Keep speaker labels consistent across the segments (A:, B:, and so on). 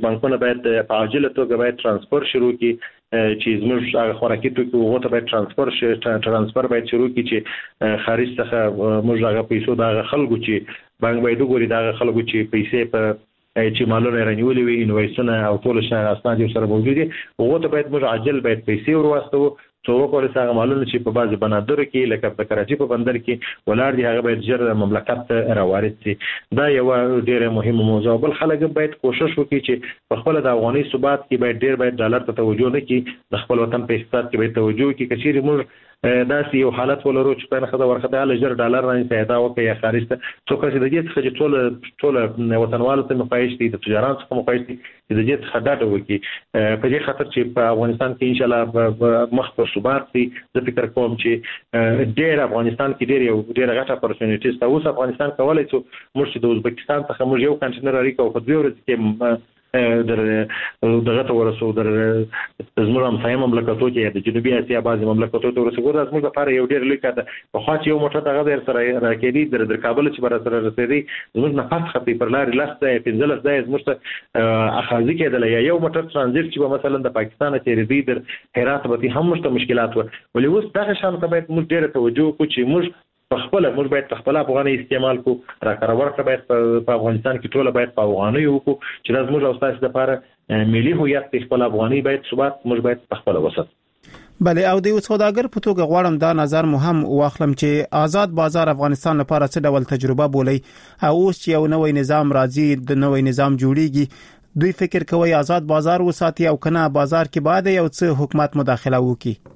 A: بانکونه باید په عاجله توګه باید ترانسفر شروع کړي چې زموږ خوراکي توکي هغه ته باید ترانسفر باید شروع کړي چې خارج څخه موږ هغه پیسو د خلکو چې بانک باید وګوري د خلکو چې پیسې په چې مالونه رانیولې وي انوایسونه او ټول شان اسناد سره موجود دي هغه ته باید موږ عاجل باید پیسې ورواستو څو وکړو چې مالونه چې په بعض بنادر کې لکه په کراچي په بندر کې ولر دي هغه باید ژر مملکت ته راوارد شي دا یو ډیره مهمه موضوع بل خلک باید کوشش وکړي چې په خپل د افغاني ثبات کې باید ډیر باید ډالر ته توجه نه کړي د خپل وطن په اقتصاد کې باید توجه وکړي کچېرې موږ داسې یو حالت ولرو چې په خدای ورخته له ډالر باندې پیدا وکړي یا خارج ته څو کسي د دې څخه چې ټول وطنوالو ته مخایش دي د تجارت څخه مخایش دي د دې څخه ډاډه وکړي په دې خاطر چې په افغانستان کې ان شاء الله مخ په ثبات دي زه فکر کوم چې ډېر افغانستان کې ډېر غټه اپورچونټیز ته اوس افغانستان کولای شي موږ د ازبکستان څخه موږ یو کنټینر اړیکه او په 2 ورځې کې دغه ته ورسو در زموږ همسایه مملکتو کې د جنوبي اسیا بعضي مملکتو ته ورسو ګور زموږ لپاره یو ډېر لوی کار ده په خاص یو موټر دغه در سره راکېدي در کابل چې بر سره رسېدي زموږ نه پات خطي پر لارې لاسته 15 ځای زموږ ته اخاذي کېدل یا یو موټر ترانزیت چې مثلا د پاکستان ته ریدي در هرات به هم مشته مشکلات ولې اوس دغه شان ته باید موږ ډېر توجه وکړو چې موږ موږ باید خپل افغاني استعمال کو راکړور باید په افغانستان کې ټول باید په افغاني وکړو چې د موږ اوساس لپاره ملي هویت خپل افغاني باید ثبات موږ باید خپل وسط
B: بله او د سوداګر په توګه غواړم دا نظر مهم واخلم چې آزاد بازار افغانستان لپاره څه ډول تجربه بولي او اوس چې یو نوې نظام راځي د نوې نظام جوړیږي دوی فکر کوي آزاد بازار وساتي او کنه بازار کې بعد یو څه حکومت مداخله وکړي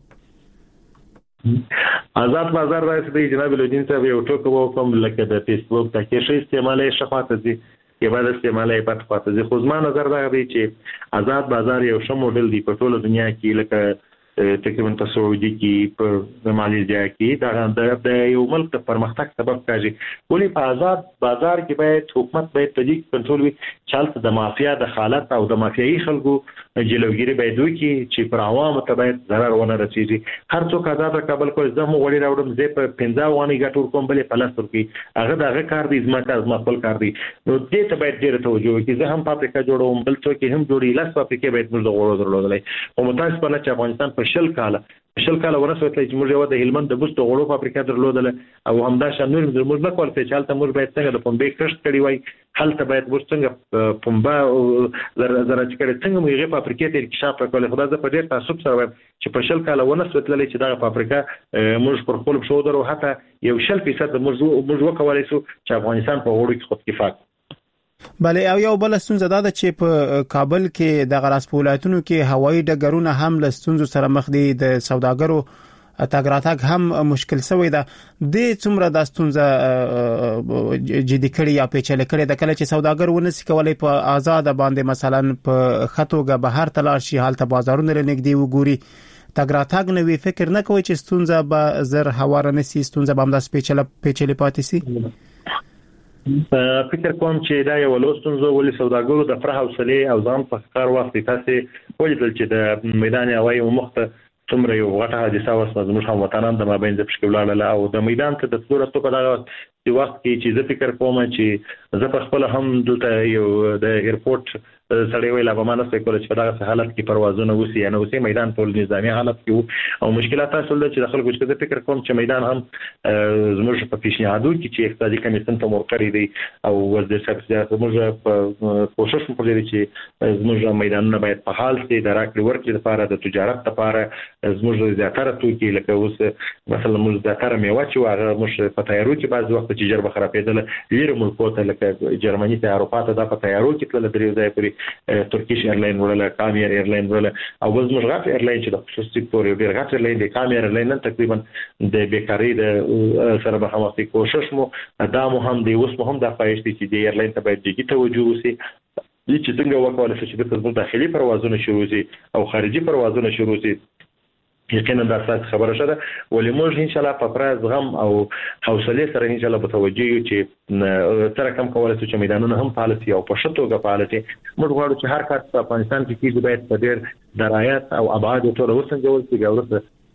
A: آزاد بازار راځي د جناب الدین صاحب یو ټکو وکم لکه د فیسبوک تکي شي استعمالي شفافه دي کې بعد استعمالي پټ پاتې دي خو زما نظر دا دی چې آزاد بازار یو ښه موډل دی په ټوله دنیا کې لکه تقریبا په سعودي کې په ماليزیا کې د یو ملک د پرمختګ سبب کېږي ولې په آزاد بازار کې باید حکومت باید تدقیق کنټرول وي چې د مافیا د حالت او د مافیایي خلکو جلوګیری باید وکړي چې پر عوامو ته باید ضرر ونه رسیږي هر څوک آزاد کابل کوی زمو غوړي راوړم زه په 15 وانی ګټور کوم بلې پلاستر کې هغه دغه کار دی زما خپل کار دی نو دې ته باید ډېر توجه وکړي زه هم فابریکه جوړوم بل څوک هم جوړي لاس فابریکه باید موږ غوړو درلودلې او متاسفانه چې افغانستان په شل کاله ورسوي چې موږ یو د هلمند د بوستو غوړو فابریکه درلودل او همدا شان نور موږ نه کول چې حالت موږ باید څنګه د پنبې کښت کړی وای حالت باید موږ څنګه پنبه زره چې کړي څنګه موږ فابریکې ته انکشاف وکړو خدای زه په ډېر تعصب سره وایم چې په شل کاله ورسوي چې دا فابریکه موږ پر خپل شو درو حتی یو 0% موږ وکولای شو چې افغانستان په وړو کې خود کفایت
B: بله او یو بل ستونزه دا ده چې په کابل کې د غراسپولاتونو کې هوایي ډګرونه هم له ستونزو سره مخ دي د سوداګرو تګ راتګ هم مشکل شوی ده د څومره د ستونزه جدي کړي یا پیچلې کړي د کله چې سوداګر ونسي کولای په آزاد باندې مثلا په خطوګه بهر تلار شي حالت بازارونه لنګدي وګوري تګ راتګ نو فکر نه کوي چې ستونزه به زر هواره نسي ستونزه به هم د پیچلې پاتې سي
A: فکر کوم چې دا یو لوستونزو ولې سوداګرو د فرح حوصله او ځان په کار وخت تاسو ولیدل چې د میدان هوایي مخته څومره یو غټه حادثه وسوه زموږ هم وطنان د مابین د پښکولاله او د میدان ته د څلورستو په دغه وخت کې چې زه فکر کوم چې زه په خپل هم دلته یو د ایرپورټ سړی ویلا به مانه څه کول چې دغه حالت کې پروازونه وسی نه وسی میدان ټول نظامی حالت کې او مشکلات تاسو چې د خلکو چې فکر کوم چې میدان هم زموږ په پیشنهادو کې چې اقتصادي کمیسیون ته مرکړی دی او ورته څه زموږ په کوشش وکړي چې زموږ میدانونه باید په حال کې د راکړې ورکړې لپاره د تجارت لپاره زموږ زیاتره توکي لکه اوس مثلا موږ زیاتره میوه چې هغه موږ په تیارو کې بعض وخت چې جربه خرابېدل لیر ملکو ته لکه جرمني ته اروپا ته د تیارو کې تل درې ځای پورې ترکیش ایرلاین ولا کامیر ایرلاین ولا او وز مشغات ایرلاین چې د خصوصي سکتور یو ډیر غټ ایرلاین د کامیر ایرلاین نن تقریبا د بیکاری د سره به همغه کوشش مو دا مو هم دی اوس مو هم د خواهش دي چې د ایرلاین ته باید جدي توجه وشي چې څنګه وکولای شي چې د داخلي پروازونه شروع شي او خارجي پروازونه شروع شي یقینا دا څه خبره شته ولې موږ ان شاء الله په پراز غم او حوصله سره ان شاء الله متوجي یو چې تر کوم کولای شو چې میدانونه هم پالیسي او په شتوګه پالیسي موږ غواړو چې هر کار په افغانستان کې کیږي باید په ډېر درایت او ابعاد ټول وسنجول چې ګورته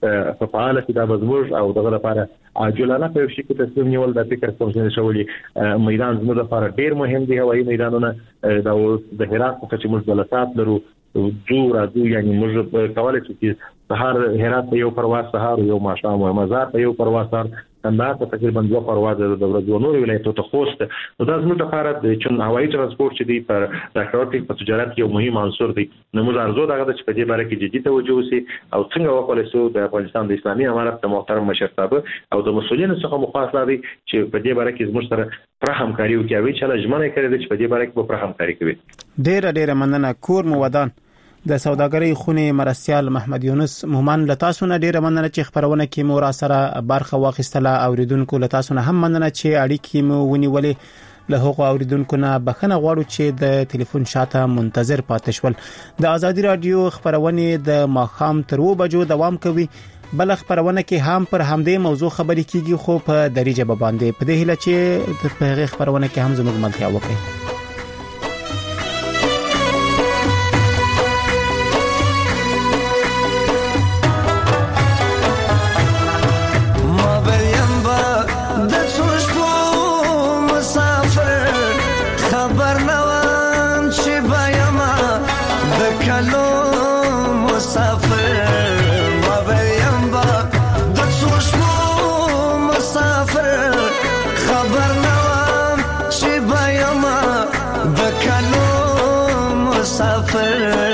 A: په فعال کې د بزموج او دغه لپاره عاجلانه په شي کې تصمیم نیول د فکر کوم چې شولي میدان زموږ لپاره ډیر مهم دی هوایي میدانونه د هرات په چې موږ بلسات لرو راځو یعنی موږ کولای شو چې سهار هرات په یو پرواز سهار یو ماښام او مزار په یو پرواز سهار کندهار په تقریبا 2 پرواز د ورځو نور ولایتو ته خوست دا زموږ لپاره د چون هوایي ترانسپورت چې دی پر راکړټ په تجارت یو مهم عنصر دی نو موږ ارزو دغه چې په دې باره کې جدي توجه وشي او څنګه وکولای شو د افغانستان د اسلامي امارت د محترم مشرتابه او د مسؤلینو څخه مخاطب دي چې په دې باره کې زموږ سره پر همکاري وکړي چې لږمنه کړي چې په دې باره کې په همکاري کوي
B: ډېر مننه کور مو ودان د سوداګرۍ خونې مرستيال محمد یونس مومن لتاسو نه ډیره مننه چې خبرونه کې مو را سره برخه واخیستله اوریدونکو لتاسو نه هم مننه چې اړیکې مو ونیولې له هغو اوریدونکو نه بخنه غواړو چې د ټلیفون شاته منتظر پاتې شول د ازادي رادیو خبرونه د ماخام تر 2 بجو دوام کوي بل خبرونه کې هم پر همدې موضوع خبرې کیږي خو په دریجه باندې په دې هله چې په هغه خبرونه کې هم زموږ ملتیا وکړي
C: مسافر